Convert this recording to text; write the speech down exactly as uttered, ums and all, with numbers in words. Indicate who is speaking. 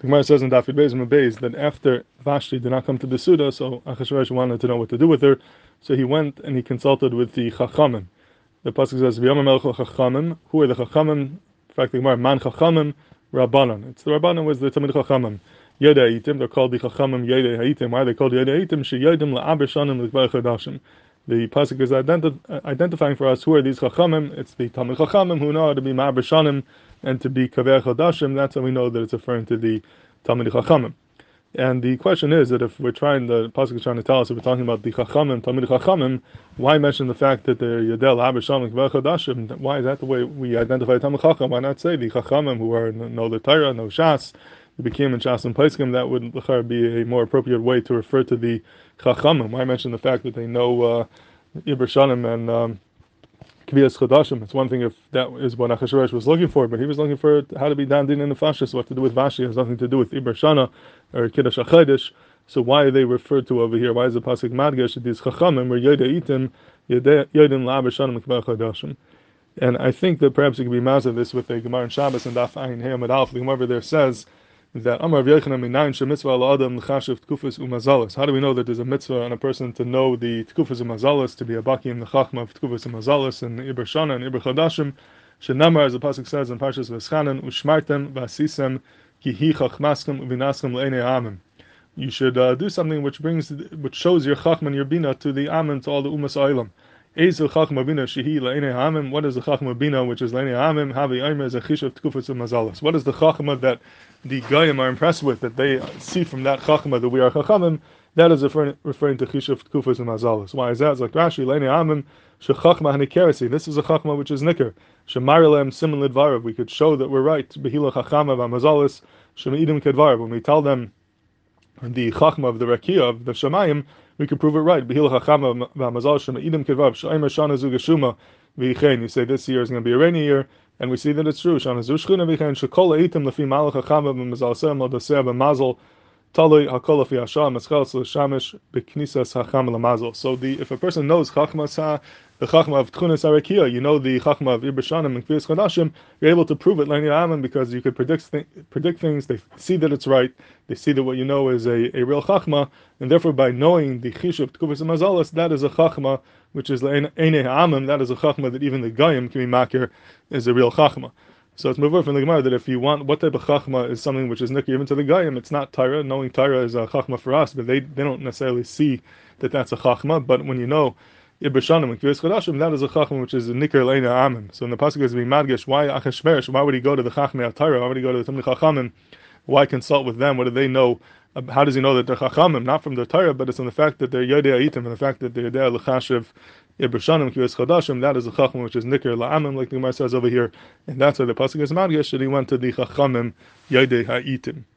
Speaker 1: The Gemara says in Daf Yud Beis and Beis that after Vashti did not come to the Suda, so Achashverosh wanted to know what to do with her, so he went and he consulted with the Chachamim. The pasuk says, "V'yamar Melech Chachamim." Who are the Chachamim? In fact, the Gemara, Man Chachamim Rabbanan. It's the Rabbanan was the Talmid Chachamim. Yedei Haitim. They're called the Chachamim Yedei Haitim. Why are they called Yedei Haitim? She Yedim la'aber shanim l'kvar chadashim. The pasuk is identi- identifying for us who are these Chachamim. It's the Talmid Chachamim who know how to be ma'aber shanim and to be kaver chadashim. That's how we know that it's referring to the Talmid Chachamim. And the question is that if we're trying, the pasuk is trying to tell us, if we're talking about the Chachamim, Talmid Chachamim, why mention the fact that they're Yedel Haber Shalom Kvar Chadashim? Why is that the way we identify Talmid Chacham? Why not say the Chachamim who are no the Torah, no Shas, who became in Shas and Paiskim? That would be a more appropriate way to refer to the Chachamim. Why mention the fact that they know uh, Iber Shanim and um, Kviyas Chadashim? It's one thing if that is what Achashverosh was looking for, but he was looking for how to be Dan Din in the Fashis. What to do with Vashti has nothing to do with Iber Shana or Kiddush HaChodesh. So why are they referred to over here? Why is the pasuk Madgesh these Chachamim where Yedei Itim Yedim La'aber Shanim Kvar Chadashim? And I think that perhaps it could be mazah this with the Gemara in Shabbos and Daf Ayin Hey Amud Aleph. The Gemara over there says that Amar Rav Yochanan Minayin Shemitzvah Al Adam L'Chashiv Tkufas Umazalas. How do we know that there's a mitzvah on a person to know the Tkufas Umazalas, to be a baki in the Chachma of Tkufas Umazalas and Iber Shana and Iber Chadashim? Shenamar, as the pasuk says in Parshas Veschanan, Ushmartem Vasisem Kihi Chachmaskem Uvinaskem Le'enei Amim. You should uh, do something which brings, which shows your Chachma and your Bina to the Amim, to all the Umas Olam. Ezel Chachma Bina Shehi Le'enei Amim. What is the Chachma Bina which is Le'enei Amim? Havi Omer is a Chish of Tkufas Umazalas. What is the Chachma that the Goyim are impressed with, that they see from that Chachma that we are Chachamim? That is referring, referring to Chish of Tkufas Umazalas. Why is that? It's like Rashi, Le'enei Amim Shechachma Hanikeresi. This is a Chachma which is Nicker. Shemarilem Siman Lidvarav. We could show that we're right. Behila Chachama V'Amazalas Shemaidim Kedvarav. When we tell them the Chachma of the Rakia of the Shemayim, we can prove it right. Behila Chachama V'Amazalas Shemaidim Kedvarav Shaimer Shana Zugashuma V'Yichein. You say this year is going to be a rainy year, and we see that it's true. Shana Zushchuna V'Yichein Shekol Eitim Lefi Malach Chachama V'Mazalsem L'Daseh V'Mazal Taloi Hakol Lefi Hashem Meschel L'Shamish B'Knisas Chacham L'Mazal. So the if a person knows Chachmas Ha, the Chachma of Tchunas Arakia, you know the Chachma of Iber Shanim and Kviyas Chadashim, you're able to prove it Le'nei Amim because you could predict th- predict things. They see that it's right. They see that what you know is a, a real Chachma, and therefore by knowing the Chish of Tkufas Mazalas, that is a Chachma which is Le'nei Amim. That is a Chachma that even the Goyim can be makir is a real Chachma. So it's moved from the Gemara that if you want, what type of Chachma is something which is nikir even to the Goyim, it's not Torah. Knowing Torah is a Chachma for us, but they, they don't necessarily see that that's a Chachma. But when you know Iber Shanim and Kviyas Chadashim, that is a Chachma which is a nikir leina amim. So in the pasuk is being madgesh, why Achashverosh? Why would he go to the Chachmei Torah? Why would he go to the Talmid Chachamim? Why consult with them? What do they know? How does he know that they're Chachamim? Not from the Torah, but it's on the fact that they're Yodei Aitim and the fact that they're there L'Chashiv Iber Shanim Kviyas Chadashim. That is a Chachma which is nikir la'amim, like the Gemara says over here, and that's why the pasuk is madgesh that he went to the Chachamim Yodei Haitim.